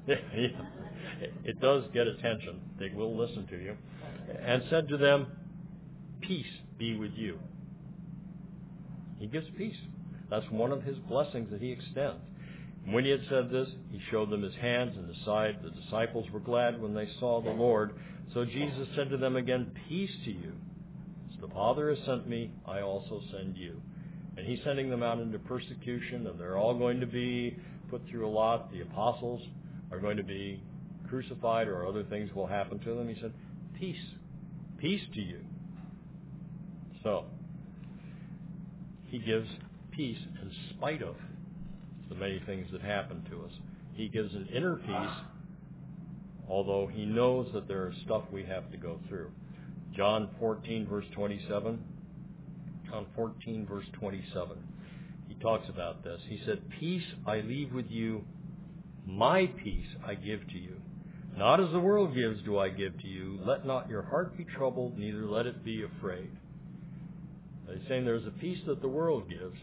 It does get attention. They will listen to you. And said to them, peace be with you. He gives peace. That's one of his blessings that he extends. And when he had said this, he showed them his hands and his side. The disciples were glad when they saw the Lord. So Jesus said to them again, peace to you. As the Father has sent me, I also send you. And he's sending them out into persecution, and they're all going to be put through a lot. The apostles are going to be crucified, or other things will happen to them. He said, peace. Peace to you. So, he gives peace in spite of the many things that happen to us. He gives an inner peace, although he knows that there is stuff we have to go through. John 14, verse 27. John 14, verse 27. He talks about this. He said, peace I leave with you, my peace I give to you. Not as the world gives do I give to you. Let not your heart be troubled, neither let it be afraid. He's saying there's a peace that the world gives.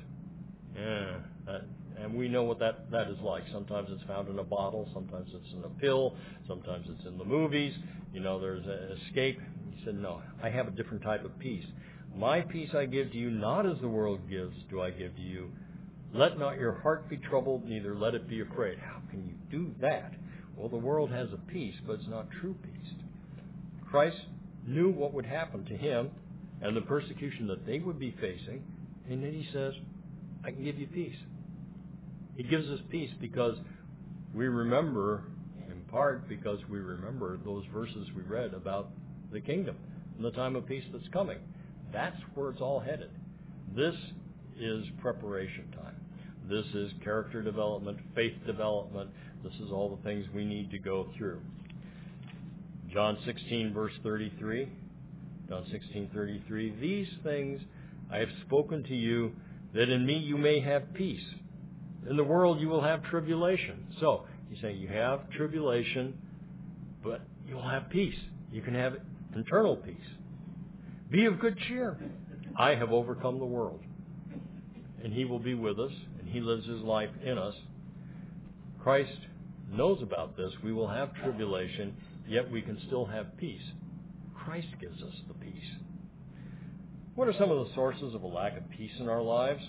And we know what that is like. Sometimes it's found in a bottle. Sometimes it's in a pill. Sometimes it's in the movies. You know, there's an escape. He said, no, I have a different type of peace. My peace I give to you, not as the world gives do I give to you. Let not your heart be troubled, neither let it be afraid. How can you do that? Well, the world has a peace, but it's not true peace. Christ knew what would happen to him and the persecution that they would be facing, and then he says, I can give you peace. He gives us peace because we remember, in part because we remember those verses we read about the kingdom and the time of peace that's coming. That's where it's all headed. This is preparation time. This is character development, faith development. This is all the things we need to go through. John 16, verse 33. John 16:33. These things I have spoken to you, that in me you may have peace. In the world you will have tribulation. So, he's saying you have tribulation, but you'll have peace. You can have internal peace. Be of good cheer. I have overcome the world. And he will be with us, and he lives his life in us. Christ knows about this. We will have tribulation, yet we can still have peace. Christ gives us the peace. What are some of the sources of a lack of peace in our lives?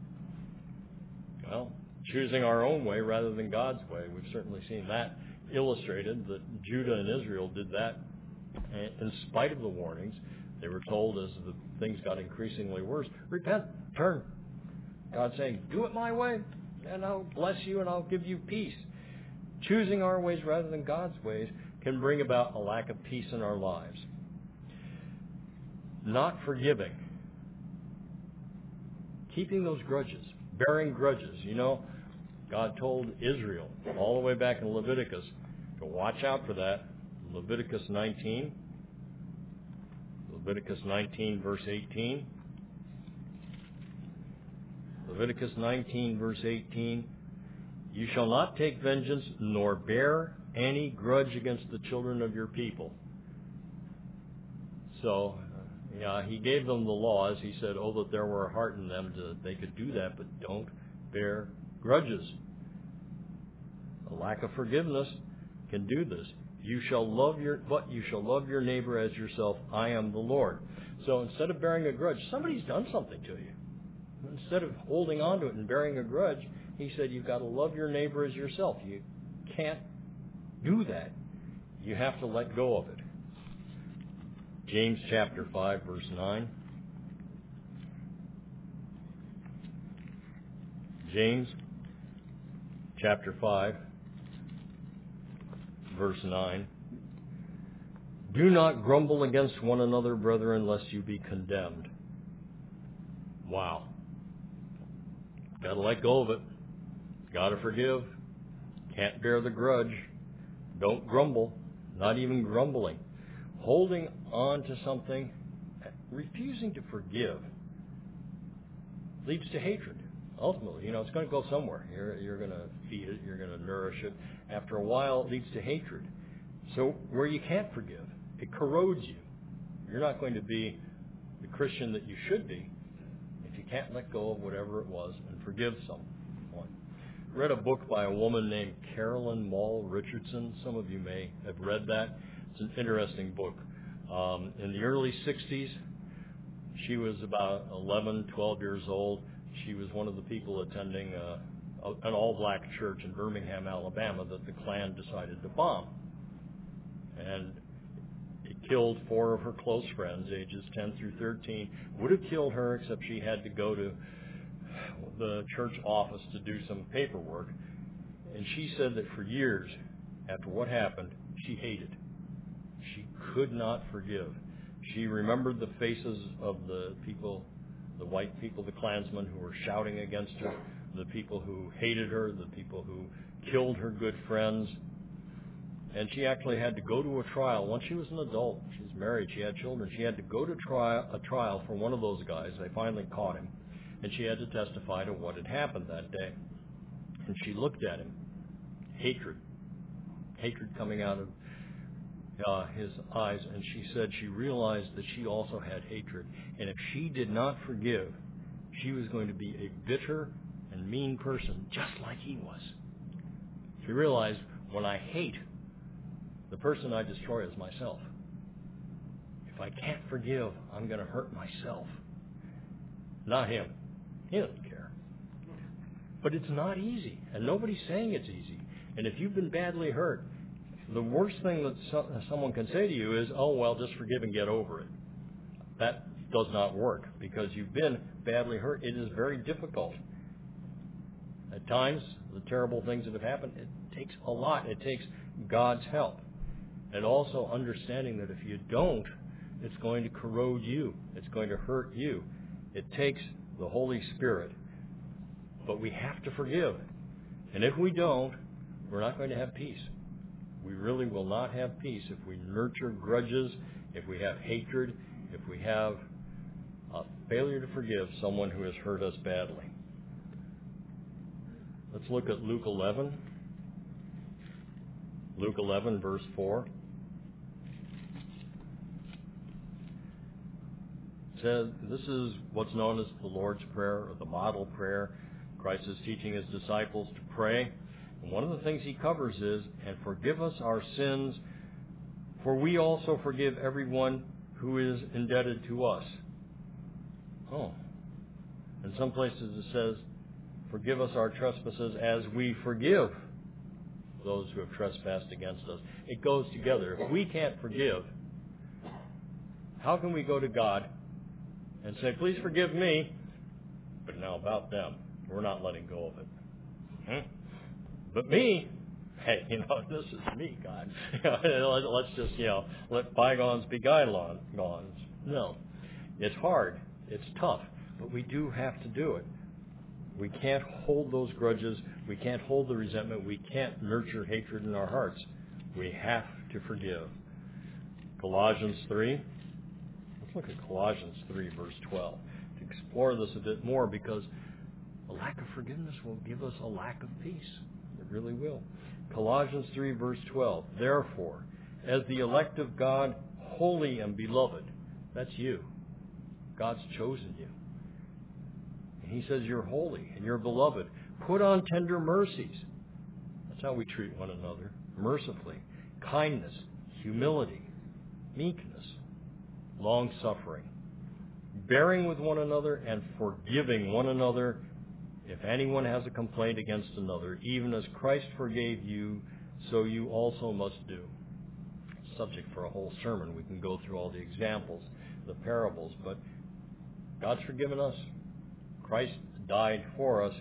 Well, choosing our own way rather than God's way. We've certainly seen that illustrated, that Judah and Israel did that in spite of the warnings. They were told as the things got increasingly worse, repent, turn. God's saying, do it my way, and I'll bless you and I'll give you peace. Choosing our ways rather than God's ways can bring about a lack of peace in our lives. Not forgiving. Keeping those grudges. Bearing grudges. You know, God told Israel all the way back in Leviticus to watch out for that. Leviticus 19. Leviticus 19, verse 18. Leviticus 19, verse 18. You shall not take vengeance, nor bear any grudge against the children of your people. So, he gave them the laws. He said, that there were a heart in them that they could do that, but don't bear grudges. A lack of forgiveness can do this. You shall love your neighbor as yourself. I am the Lord. So instead of bearing a grudge, somebody's done something to you. Instead of holding on to it and bearing a grudge, he said you've got to love your neighbor as yourself. You can't do that. You have to let go of it. James chapter 5, verse 9. James chapter 5, verse 9. Do not grumble against one another, brethren, lest you be condemned. Wow. Got to let go of it. Got to forgive. Can't bear the grudge. Don't grumble. Not even grumbling. Holding on to something, refusing to forgive, leads to hatred. Ultimately, it's going to go somewhere. You're going to feed it. You're going to nourish it. After a while, it leads to hatred. So where you can't forgive, it corrodes you. You're not going to be the Christian that you should be if you can't let go of whatever it was and forgive someone. I read a book by a woman named Carolyn Moll Richardson. Some of you may have read that. It's an interesting book. In the early 60s, she was about 11, 12 years old. She was one of the people attending an all-black church in Birmingham, Alabama that the Klan decided to bomb. And it killed 4 of her close friends, ages 10 through 13. Would have killed her, except she had to go to the church office to do some paperwork. And she said that for years after what happened, she hated. She could not forgive. She remembered the faces of the people, the white people, the Klansmen who were shouting against her, the people who hated her, the people who killed her good friends. And she actually had to go to a trial. Once she was an adult, she was married, she had children, she had to go to a trial for one of those guys. They finally caught him. And she had to testify to what had happened that day. And she looked at him. Hatred coming out of his eyes. And she said she realized that she also had hatred. And if she did not forgive, she was going to be a bitter and mean person, just like he was. She realized, when I hate, the person I destroy is myself. If I can't forgive, I'm going to hurt myself, not him. He doesn't care. But it's not easy, and nobody's saying it's easy. And if you've been badly hurt, the worst thing that someone can say to you is, oh, well, just forgive and get over it. That does not work, because you've been badly hurt. It is very difficult. At times, the terrible things that have happened, it takes a lot. It takes God's help. And also understanding that if you don't, it's going to corrode you. It's going to hurt you. It takes the Holy Spirit. But we have to forgive. And if we don't, we're not going to have peace. We really will not have peace if we nurture grudges, if we have hatred, if we have a failure to forgive someone who has hurt us badly. Let's look at Luke 11. Luke 11, verse 4. It says, this is what's known as the Lord's Prayer, or the model prayer. Christ is teaching his disciples to pray. And one of the things he covers is, and forgive us our sins, for we also forgive everyone who is indebted to us. Oh. In some places it says, forgive us our trespasses as we forgive those who have trespassed against us. It goes together. If we can't forgive, how can we go to God and say, please forgive me, but now about them? We're not letting go of it. But me, hey, this is me, God. Let's just, let bygones be bygones. No. It's hard. It's tough. But we do have to do it. We can't hold those grudges. We can't hold the resentment. We can't nurture hatred in our hearts. We have to forgive. Colossians 3. Let's look at Colossians 3, verse 12, to explore this a bit more, because a lack of forgiveness will give us a lack of peace. It really will. Colossians 3, verse 12. Therefore, as the elect of God, holy and beloved, that's you. God's chosen you. And he says you're holy and you're beloved. Put on tender mercies. That's how we treat one another. Mercifully. Kindness, humility, meekness, long-suffering, bearing with one another and forgiving one another if anyone has a complaint against another, even as Christ forgave you, so you also must do. Subject for a whole sermon. We can go through all the examples, the parables, but God's forgiven us. Christ died for us.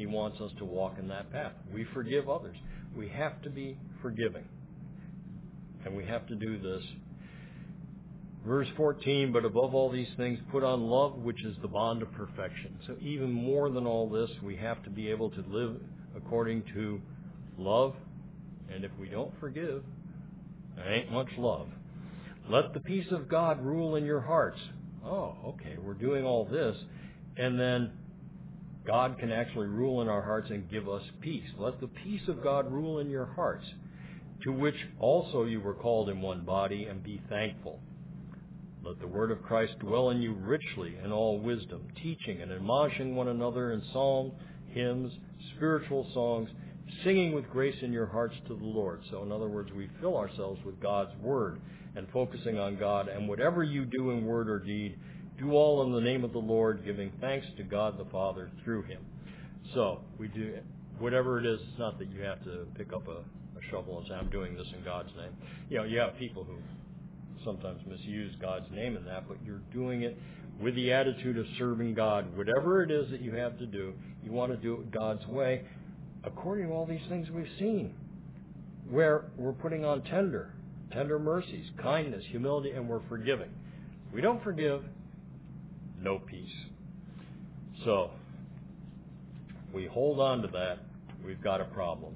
He wants us to walk in that path. We forgive others. We have to be forgiving. And we have to do this. Verse 14, but above all these things, put on love, which is the bond of perfection. So even more than all this, we have to be able to live according to love. And if we don't forgive, there ain't much love. Let the peace of God rule in your hearts. Oh, okay, we're doing all this. And then God can actually rule in our hearts and give us peace. Let the peace of God rule in your hearts, to which also you were called in one body, and be thankful. Let the word of Christ dwell in you richly in all wisdom, teaching and admonishing one another in psalms, hymns, spiritual songs, singing with grace in your hearts to the Lord. So in other words, we fill ourselves with God's word and focusing on God. And whatever you do in word or deed, do all in the name of the Lord, giving thanks to God the Father through him. So we do whatever it is. It's not that you have to pick up a shovel and say, I'm doing this in God's name. You know, you have people who sometimes misuse God's name in that, but you're doing it with the attitude of serving God. Whatever it is that you have to do, you want to do it God's way, according to all these things we've seen, where we're putting on tender mercies, kindness, humility, and we're forgiving. If we don't forgive, no peace. So, we hold on to that, we've got a problem.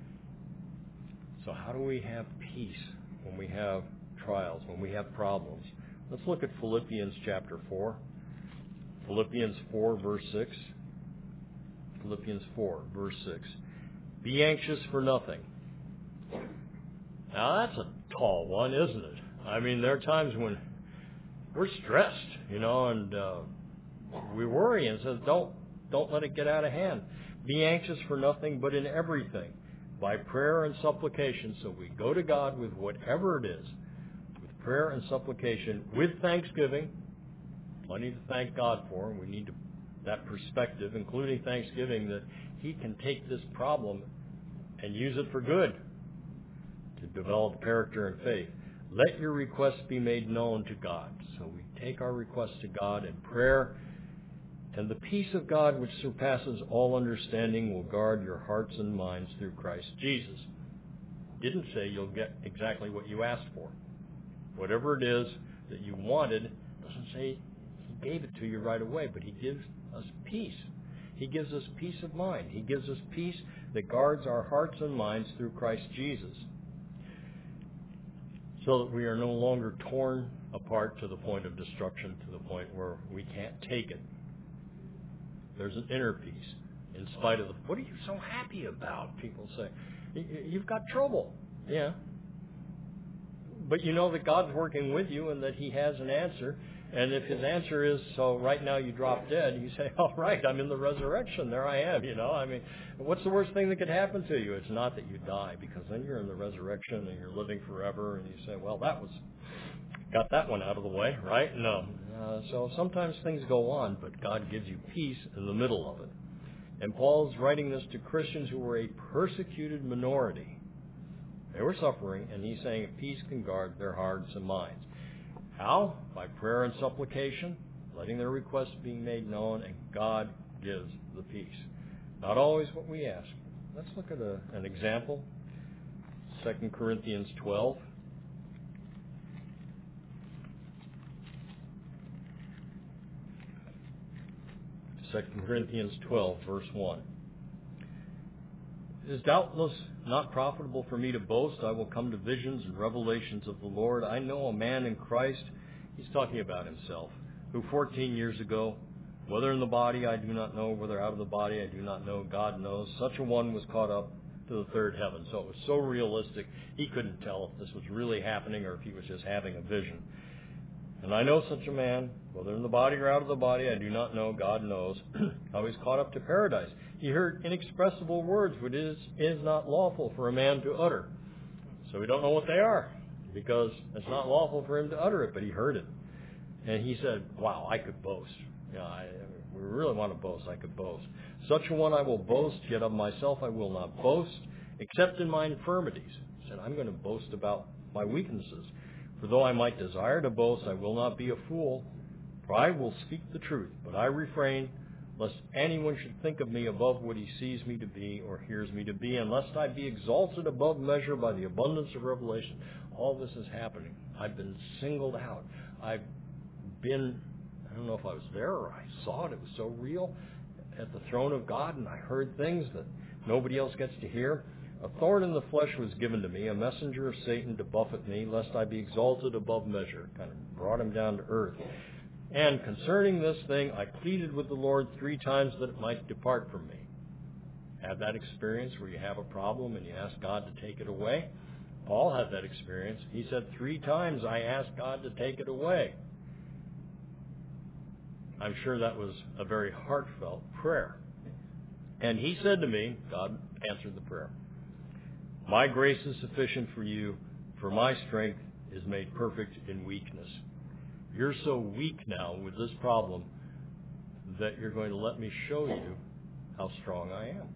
So how do we have peace when we have trials, when we have problems? Let's look at Philippians chapter 4. Philippians 4, verse 6. Philippians 4, verse 6. Be anxious for nothing. Now that's a tall one, isn't it? I mean, there are times when we're stressed, and we worry and says, don't let it get out of hand. Be anxious for nothing, but in everything, by prayer and supplication. So we go to God with whatever it is, with prayer and supplication, with thanksgiving. Plenty to thank God for, and we need that perspective, including thanksgiving, that he can take this problem and use it for good, to develop character and faith. Let your requests be made known to God. So we take our requests to God in prayer, and the peace of God, which surpasses all understanding, will guard your hearts and minds through Christ Jesus. Didn't say you'll get exactly what you asked for. Whatever it is that you wanted, doesn't say he gave it to you right away, but he gives us peace. He gives us peace of mind. He gives us peace that guards our hearts and minds through Christ Jesus, so that we are no longer torn apart to the point of destruction, to the point where we can't take it. There's an inner peace in spite of what are you so happy about? People say, you've got trouble. Yeah. But you know that God's working with you and that he has an answer. And if his answer is, so right now you drop dead, you say, all right, I'm in the resurrection. There I am, I mean, what's the worst thing that could happen to you? It's not that you die, because then you're in the resurrection and you're living forever. And you say, well, got that one out of the way, right? No. So sometimes things go on, but God gives you peace in the middle of it. And Paul's writing this to Christians who were a persecuted minority. They were suffering, and he's saying peace can guard their hearts and minds. How? By prayer and supplication, letting their requests be made known, and God gives the peace. Not always what we ask. Let's look at an example. 2 Corinthians 12. 2 Corinthians 12, verse 1. It is doubtless not profitable for me to boast. I will come to visions and revelations of the Lord. I know a man in Christ, he's talking about himself, who 14 years ago, whether in the body I do not know, whether out of the body I do not know, God knows, such a one was caught up to the third heaven. So it was so realistic, he couldn't tell if this was really happening or if he was just having a vision. And I know such a man, whether in the body or out of the body, I do not know, God knows, how he's caught up to paradise. He heard inexpressible words which is not lawful for a man to utter. So we don't know what they are, because it's not lawful for him to utter it, but he heard it. And he said, wow, I could boast. We really want to boast, I could boast. Such a one I will boast, yet of myself I will not boast, except in my infirmities. He said, I'm going to boast about my weaknesses. For though I might desire to boast, I will not be a fool, for I will speak the truth. But I refrain, lest anyone should think of me above what he sees me to be or hears me to be, and lest I be exalted above measure by the abundance of revelation. All this is happening. I've been singled out. I've been, I don't know if I was there or I saw it. It was so real at the throne of God, and I heard things that nobody else gets to hear. A thorn in the flesh was given to me, a messenger of Satan to buffet me, lest I be exalted above measure. Kind of brought him down to earth. And concerning this thing, I pleaded with the Lord 3 times that it might depart from me. Have that experience where you have a problem and you ask God to take it away? Paul had that experience. He said 3 times I asked God to take it away. I'm sure that was a very heartfelt prayer. And he said to me, God answered the prayer, my grace is sufficient for you, for my strength is made perfect in weakness. You're so weak now with this problem that you're going to let me show you how strong I am.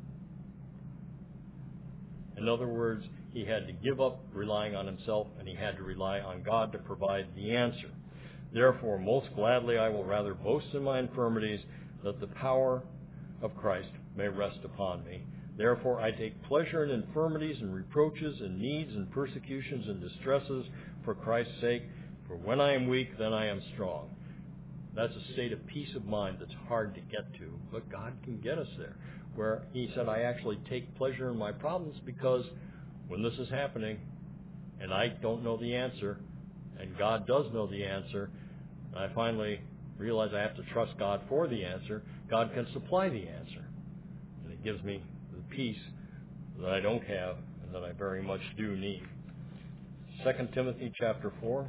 In other words, he had to give up relying on himself, and he had to rely on God to provide the answer. Therefore, most gladly I will rather boast in my infirmities, that the power of Christ may rest upon me. Therefore, I take pleasure in infirmities and reproaches and needs and persecutions and distresses for Christ's sake. For when I am weak, then I am strong. That's a state of peace of mind that's hard to get to, but God can get us there. Where he said, I actually take pleasure in my problems because when this is happening and I don't know the answer and God does know the answer, and I finally realize I have to trust God for the answer, God can supply the answer. And it gives me the peace that I don't have and that I very much do need. 2 Timothy chapter 4.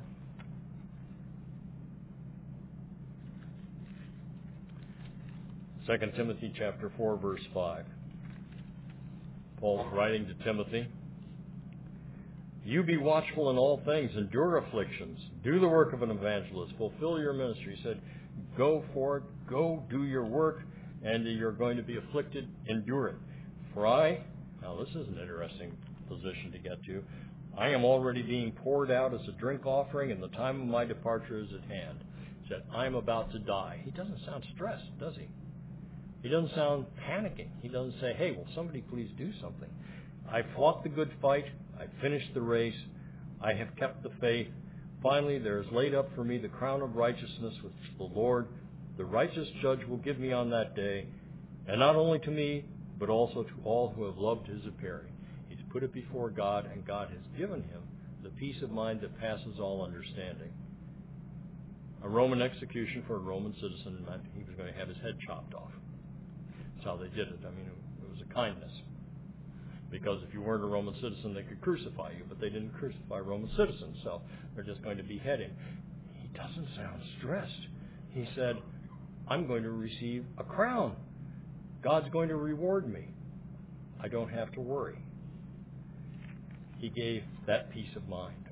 2 Timothy chapter 4, verse 5. Paul's writing to Timothy. You be watchful in all things, endure afflictions, do the work of an evangelist, fulfill your ministry. He said, go for it, go do your work, and you're going to be afflicted, endure it. For now this is an interesting position to get to, I am already being poured out as a drink offering, and the time of my departure is at hand. He said, I'm about to die. He doesn't sound stressed, does he? He doesn't sound panicking. He doesn't say, hey, will somebody please do something? I fought the good fight. I finished the race. I have kept the faith. Finally, there is laid up for me the crown of righteousness, which the Lord, the righteous judge, will give me on that day, and not only to me, but also to all who have loved his appearing. He's put it before God, and God has given him the peace of mind that passes all understanding. A Roman execution for a Roman citizen meant he was going to have his head chopped off. That's how they did it. I mean, it was a kindness. Because if you weren't a Roman citizen, they could crucify you, but they didn't crucify Roman citizens, so they're just going to behead him. He doesn't sound stressed. He said, I'm going to receive a crown. God's going to reward me. I don't have to worry. He gave that peace of mind.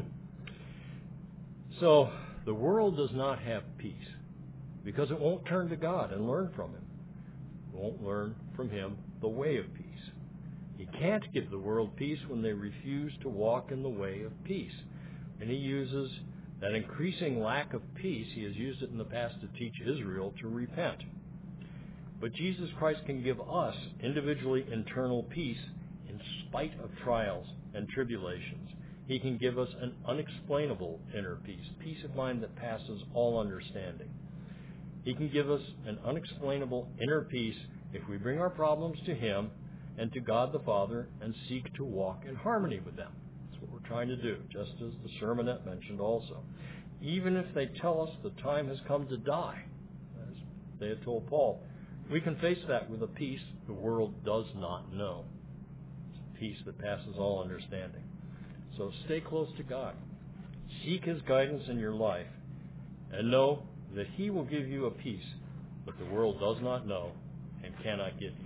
So the world does not have peace because it won't turn to God and learn from him. It won't learn from him the way of peace. He can't give the world peace when they refuse to walk in the way of peace. And he uses that increasing lack of peace, he has used it in the past to teach Israel to repent. But Jesus Christ can give us individually internal peace in spite of trials and tribulations. He can give us an unexplainable inner peace, peace of mind that passes all understanding. He can give us an unexplainable inner peace if we bring our problems to him and to God the Father and seek to walk in harmony with them. That's what we're trying to do, just as the sermonette mentioned also. Even if they tell us the time has come to die, as they had told Paul, we can face that with a peace the world does not know. It's a peace that passes all understanding. So stay close to God. Seek his guidance in your life and know that he will give you a peace that the world does not know and cannot give you.